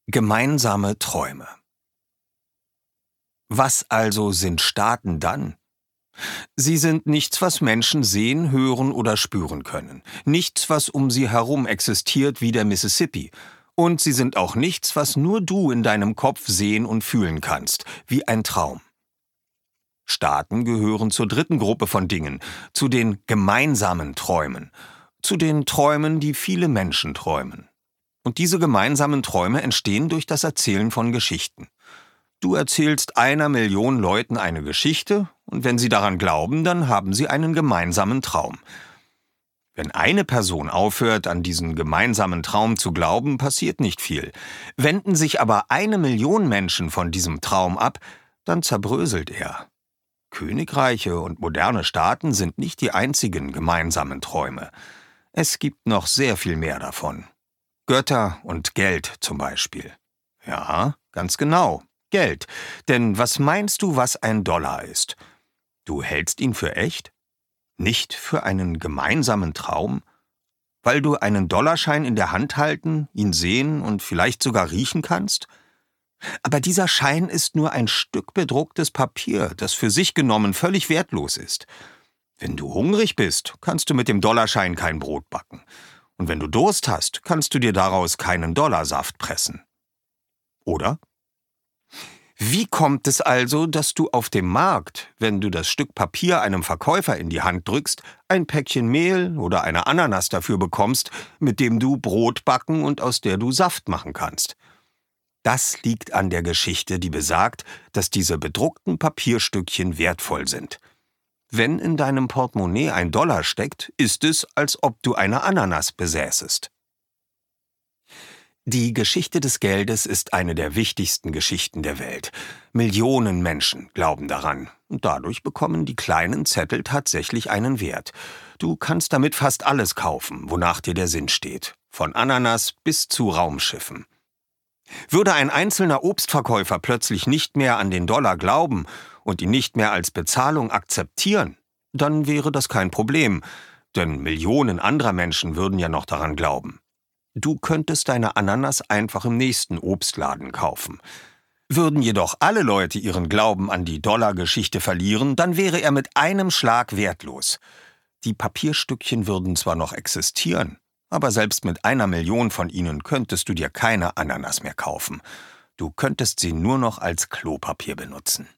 Gemeinsame Träume. Was also sind Staaten dann? Sie sind nichts, was Menschen sehen, hören oder spüren können. Nichts, was um sie herum existiert wie der Mississippi. Und sie sind auch nichts, was nur du in deinem Kopf sehen und fühlen kannst, wie ein Traum. Staaten gehören zur dritten Gruppe von Dingen, zu den gemeinsamen Träumen, zu den Träumen, die viele Menschen träumen. Und diese gemeinsamen Träume entstehen durch das Erzählen von Geschichten. Du erzählst 1 Million Leuten eine Geschichte, und wenn sie daran glauben, dann haben sie einen gemeinsamen Traum. Wenn eine Person aufhört, an diesen gemeinsamen Traum zu glauben, passiert nicht viel. Wenden sich aber 1 Million Menschen von diesem Traum ab, dann zerbröselt er. Königreiche und moderne Staaten sind nicht die einzigen gemeinsamen Träume. Es gibt noch sehr viel mehr davon. Götter und Geld zum Beispiel. Ja, ganz genau, Geld. Denn was meinst du, was ein Dollar ist? Du hältst ihn für echt? Nicht für einen gemeinsamen Traum? Weil du einen Dollarschein in der Hand halten, ihn sehen und vielleicht sogar riechen kannst? Aber dieser Schein ist nur ein Stück bedrucktes Papier, das für sich genommen völlig wertlos ist. Wenn du hungrig bist, kannst du mit dem Dollarschein kein Brot backen. Und wenn du Durst hast, kannst du dir daraus keinen Dollarsaft pressen. Oder? Wie kommt es also, dass du auf dem Markt, wenn du das Stück Papier einem Verkäufer in die Hand drückst, ein Päckchen Mehl oder eine Ananas dafür bekommst, mit dem du Brot backen und aus der du Saft machen kannst? Das liegt an der Geschichte, die besagt, dass diese bedruckten Papierstückchen wertvoll sind. Wenn in deinem Portemonnaie ein Dollar steckt, ist es, als ob du eine Ananas besäßest. Die Geschichte des Geldes ist eine der wichtigsten Geschichten der Welt. Millionen Menschen glauben daran. Und dadurch bekommen die kleinen Zettel tatsächlich einen Wert. Du kannst damit fast alles kaufen, wonach dir der Sinn steht. Von Ananas bis zu Raumschiffen. Würde ein einzelner Obstverkäufer plötzlich nicht mehr an den Dollar glauben und ihn nicht mehr als Bezahlung akzeptieren, dann wäre das kein Problem, denn Millionen anderer Menschen würden ja noch daran glauben. Du könntest deine Ananas einfach im nächsten Obstladen kaufen. Würden jedoch alle Leute ihren Glauben an die Dollargeschichte verlieren, dann wäre er mit einem Schlag wertlos. Die Papierstückchen würden zwar noch existieren, aber selbst mit 1 Million von ihnen könntest du dir keine Ananas mehr kaufen. Du könntest sie nur noch als Klopapier benutzen.